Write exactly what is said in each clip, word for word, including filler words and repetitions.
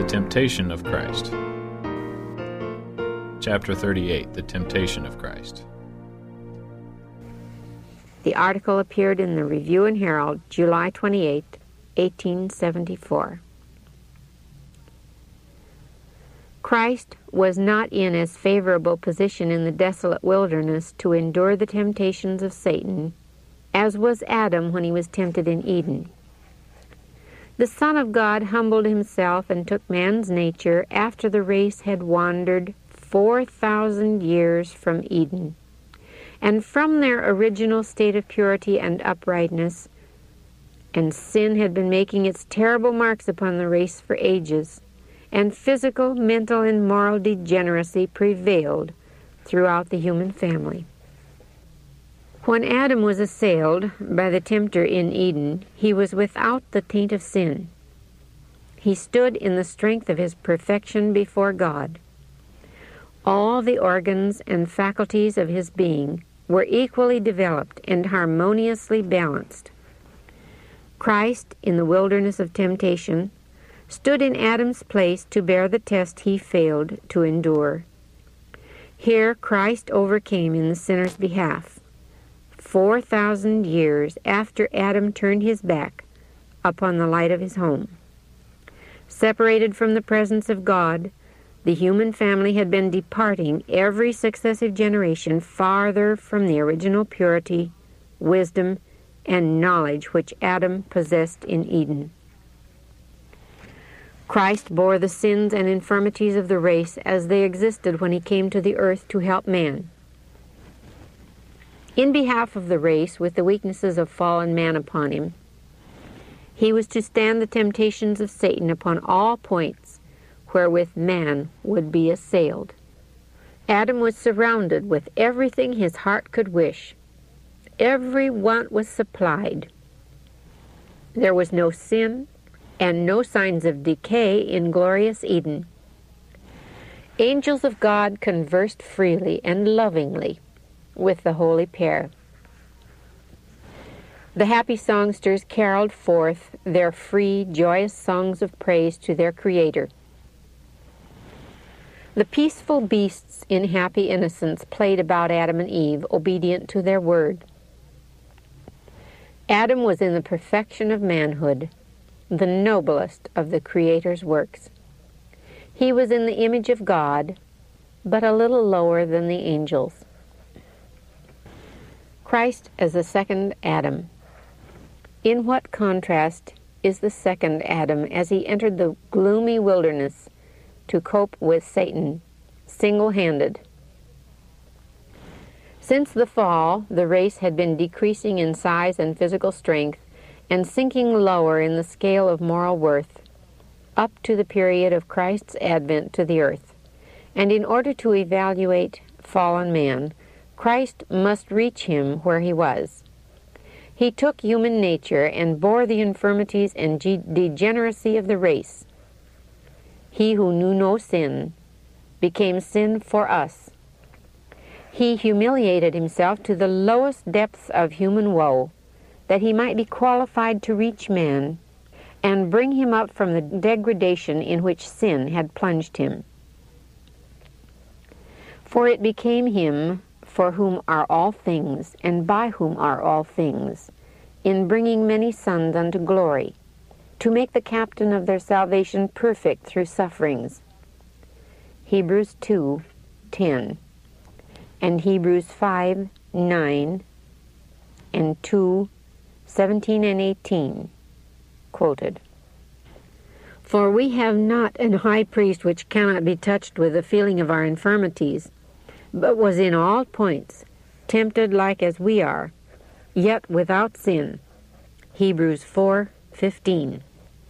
temptation of Christ. Chapter thirty-eight, The Temptation of Christ. The article appeared in the Review and Herald, July twenty-eighth, eighteen seventy-four. Christ was not in as favorable position in the desolate wilderness to endure the temptations of Satan as was Adam when he was tempted in Eden. The Son of God humbled himself and took man's nature after the race had wandered four thousand years from Eden, and from their original state of purity and uprightness, and sin had been making its terrible marks upon the race for ages, and physical, mental, and moral degeneracy prevailed throughout the human family. When Adam was assailed by the tempter in Eden, he was without the taint of sin. He stood in the strength of his perfection before God. All the organs and faculties of his being were equally developed and harmoniously balanced. Christ, in the wilderness of temptation, stood in Adam's place to bear the test he failed to endure. Here Christ overcame in the sinner's behalf, four thousand years after Adam turned his back upon the light of his home. Separated from the presence of God, the human family had been departing every successive generation farther from the original purity, wisdom, and knowledge which Adam possessed in Eden. Christ bore the sins and infirmities of the race as they existed when he came to the earth to help man. In behalf of the race, with the weaknesses of fallen man upon him, he was to stand the temptations of Satan upon all points wherewith man would be assailed. Adam was surrounded with everything his heart could wish. Every want was supplied. There was no sin and no signs of decay in glorious Eden. Angels of God conversed freely and lovingly with the holy pair. The happy songsters caroled forth their free, joyous songs of praise to their Creator. The peaceful beasts in happy innocence played about Adam and Eve, obedient to their word. Adam was in the perfection of manhood, the noblest of the Creator's works. He was in the image of God, but a little lower than the angels. Christ as the second Adam. In what contrast is the second Adam as he entered the gloomy wilderness to cope with Satan single-handed? Since the fall, the race had been decreasing in size and physical strength and sinking lower in the scale of moral worth, up to the period of Christ's advent to the earth. And in order to evaluate fallen man, Christ must reach him where he was. He took human nature and bore the infirmities and degeneracy of the race. He who knew no sin became sin for us. He humiliated himself to the lowest depths of human woe, that he might be qualified to reach man and bring him up from the degradation in which sin had plunged him. For it became him for whom are all things, and by whom are all things, in bringing many sons unto glory, to make the captain of their salvation perfect through sufferings. Hebrews two ten, and Hebrews five nine, and two seventeen and eighteen, quoted. For we have not an high priest which cannot be touched with the feeling of our infirmities, but was in all points tempted like as we are, yet without sin. Hebrews four fifteen.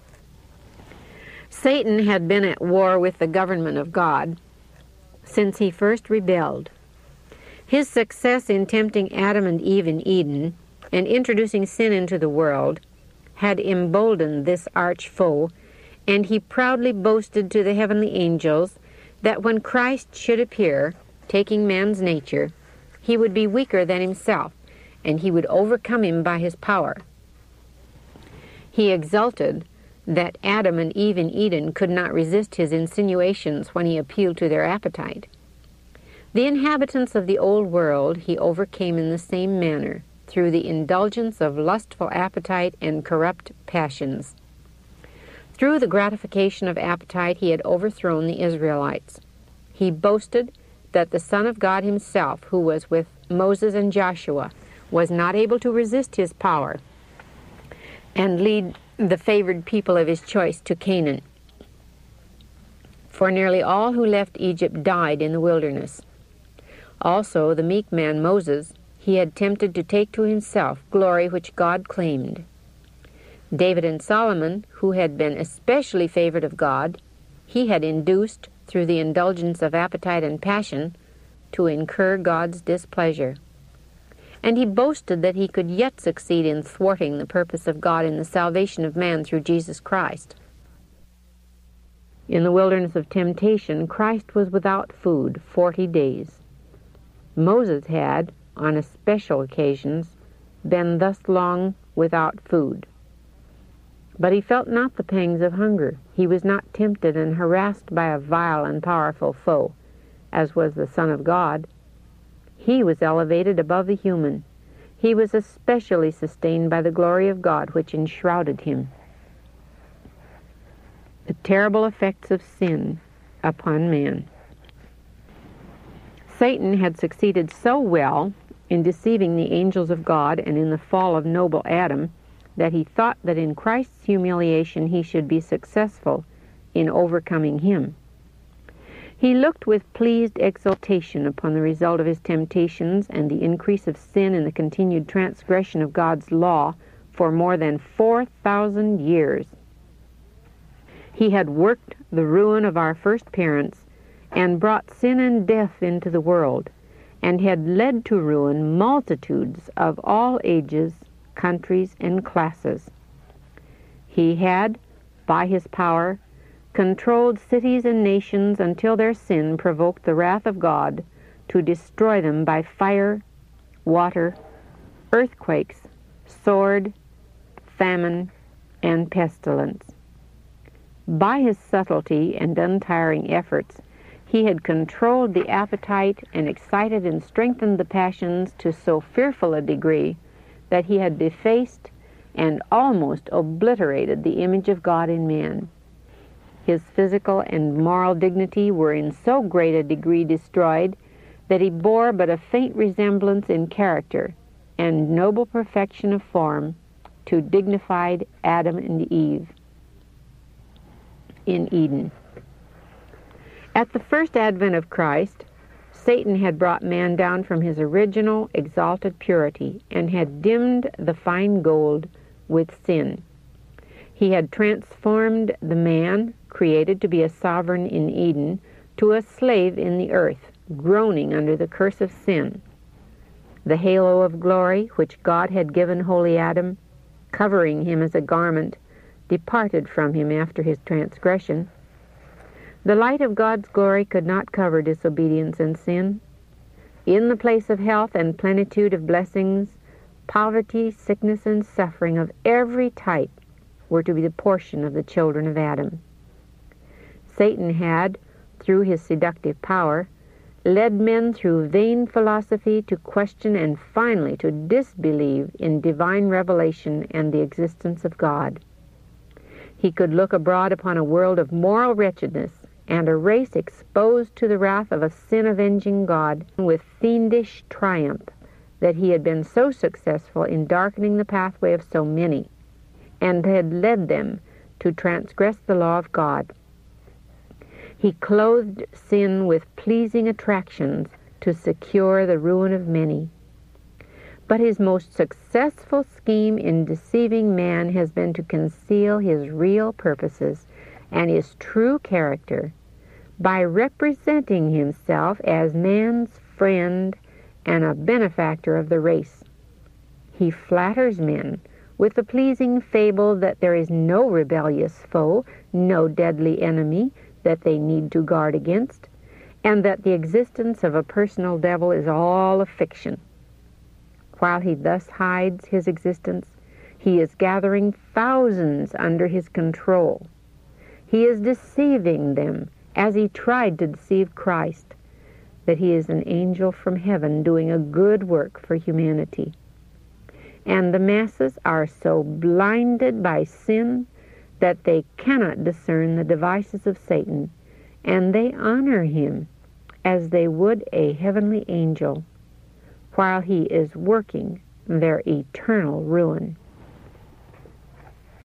Satan had been at war with the government of God since he first rebelled. His success in tempting Adam and Eve in Eden and introducing sin into the world had emboldened this arch foe, and he proudly boasted to the heavenly angels that when Christ should appear, taking man's nature, he would be weaker than himself, and he would overcome him by his power. He exulted that Adam and Eve in Eden could not resist his insinuations when he appealed to their appetite. The inhabitants of the old world he overcame in the same manner, through the indulgence of lustful appetite and corrupt passions. Through the gratification of appetite he had overthrown the Israelites. He boasted that the Son of God himself, who was with Moses and Joshua, was not able to resist his power and lead the favored people of his choice to Canaan. For nearly all who left Egypt died in the wilderness. Also the meek man Moses he had tempted to take to himself glory which God claimed. David and Solomon, who had been especially favored of God, he had induced, through the indulgence of appetite and passion, to incur God's displeasure. And he boasted that he could yet succeed in thwarting the purpose of God in the salvation of man through Jesus Christ. In the wilderness of temptation, Christ was without food forty days. Moses had, on special occasions, been thus long without food. But he felt not the pangs of hunger. He was not tempted and harassed by a vile and powerful foe, as was the Son of God. He was elevated above the human. He was especially sustained by the glory of God which enshrouded him. The terrible effects of sin upon man. Satan had succeeded so well in deceiving the angels of God and in the fall of noble Adam that he thought that in Christ's humiliation he should be successful in overcoming him. He looked with pleased exultation upon the result of his temptations and the increase of sin and the continued transgression of God's law for more than four thousand years. He had worked the ruin of our first parents and brought sin and death into the world, and had led to ruin multitudes of all ages, countries, and classes. He had, by his power, controlled cities and nations until their sin provoked the wrath of God to destroy them by fire, water, earthquakes, sword, famine, and pestilence. By his subtlety and untiring efforts, he had controlled the appetite and excited and strengthened the passions to so fearful a degree that he had defaced and almost obliterated the image of God in man. His physical and moral dignity were in so great a degree destroyed that he bore but a faint resemblance in character and noble perfection of form to dignified Adam and Eve in Eden. At the first advent of Christ, Satan had brought man down from his original exalted purity and had dimmed the fine gold with sin. He had transformed the man, created to be a sovereign in Eden, to a slave in the earth, groaning under the curse of sin. The halo of glory which God had given holy Adam, covering him as a garment, departed from him after his transgression. The light of God's glory could not cover disobedience and sin. In the place of health and plenitude of blessings, poverty, sickness, and suffering of every type were to be the portion of the children of Adam. Satan had, through his seductive power, led men through vain philosophy to question and finally to disbelieve in divine revelation and the existence of God. He could look abroad upon a world of moral wretchedness and a race exposed to the wrath of a sin-avenging God with fiendish triumph that he had been so successful in darkening the pathway of so many and had led them to transgress the law of God. He clothed sin with pleasing attractions to secure the ruin of many. But his most successful scheme in deceiving man has been to conceal his real purposes and his true character by representing himself as man's friend and a benefactor of the race. He flatters men with the pleasing fable that there is no rebellious foe, no deadly enemy that they need to guard against, and that the existence of a personal devil is all a fiction. While he thus hides his existence, He is gathering thousands under his control. He is deceiving them as he tried to deceive Christ, that he is an angel from heaven doing a good work for humanity. And the masses are so blinded by sin that they cannot discern the devices of Satan, and they honor him as they would a heavenly angel, while he is working their eternal ruin.